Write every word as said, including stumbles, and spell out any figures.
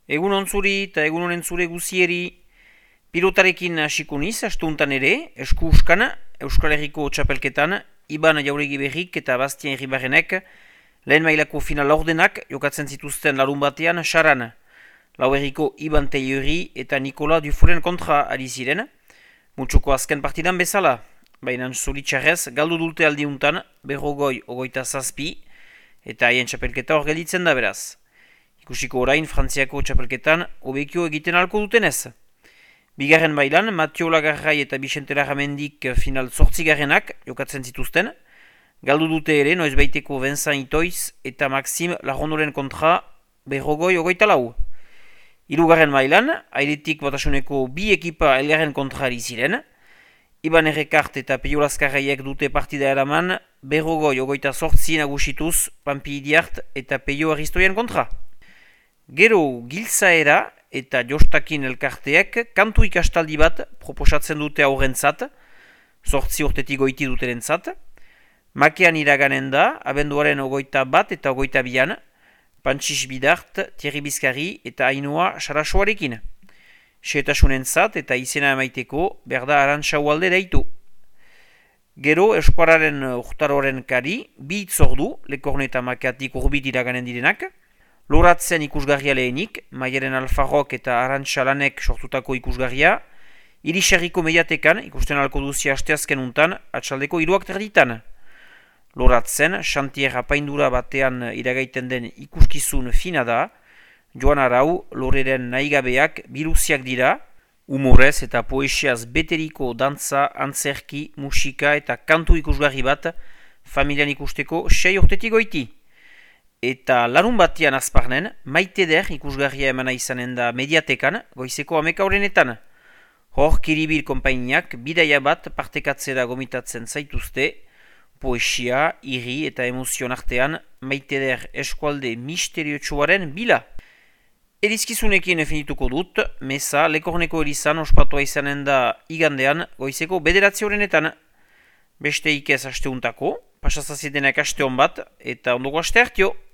Egun ontzuri eta egun honen zure guzieri pilotarekin hasiko niz, astuntan ere, esku uskana, Euskal Herriko txapelketan, Iban Jauregi Berrik eta Bastien Irribarrenek, lehen mailako final ordenak jokatzen zituzten larun batean saran. Lau Herriko Iban Teiori eta Nikola Duforen kontra ari ziren, mutxoko azken partidan bezala, baina zoritxarrez galdu dulte aldiuntan, berrogoi ogoita zazpi, eta haien txapelketa hor gelditzen da beraz. Ikusiko orain Frantziako txapelketan hobekio egiten alko dutenez. Bigarren bailan, Mateo Lagarrai eta Vicente Larramendik final zortzigarrenak jokatzen zituzten. Galdu dute ere noizbaiteko Vincent Itoiz eta Maxime Larrondoren kontra berrogoi ogoita lau. Hirugarren bailan, airetik batasuneko bi ekipa elgarren kontra ari ziren. Iban Errekart eta Peio Laskarraiek dute partida eraman berrogoi ogoita zortzi nagusituz Pampi Idiart eta Peio Aristoien kontra. Gero Giltzaera eta Jostakin elkarteek kantu ikastaldi bat proposatzen dute aurrentzat, zortzi urtetik goiti duterentzat. Makean iraganen da, abenduaren ogoita bat eta ogoita bian, Pantxis Bidart, Thierry Bizkari eta Ainoa Sarasoarekin. Seetasunentzat eta izena emaiteko berda Arantzau alde deitu. Gero eskuararen urtaroren kari, bi itzordu, Lekorne eta Makeatik urbit iraganen direnak. Loratzen ikusgarria lehenik, Maieren Alfarrok eta Arantxalanek sortutako ikusgarria, Iriserriko mediatekan ikusten alko duzia asteazken untan, atxaldeko hiruak terditan. Loratzen, Xantier apaindura batean iragaiten den ikuskizun fina da, Joan Arau, Loreren nahigabeak biluziak dira, humorez eta poesiaz beteriko dantza, antzerki, musika eta kantu ikusgarri bat, familian ikusteko sei urtetik goiti. Eta larun batian azparnen, Maite der ikusgarria emana izanen da mediatekan, goizeko ameka horrenetan. Hor Kiribil konpainiak bidaia bat partekatzera gomitatzen zaituzte, poesia, iri eta emozion artean Maite der eskualde misteriotsuaren bila. Edizkizunekin finituko dut, meza Lekorneko erizan ospatua izanen da igandean goizeko bederatzi horrenetan. Beste ikez asteuntako, pasazazietenak aste hon bat eta ondoko aste hartio.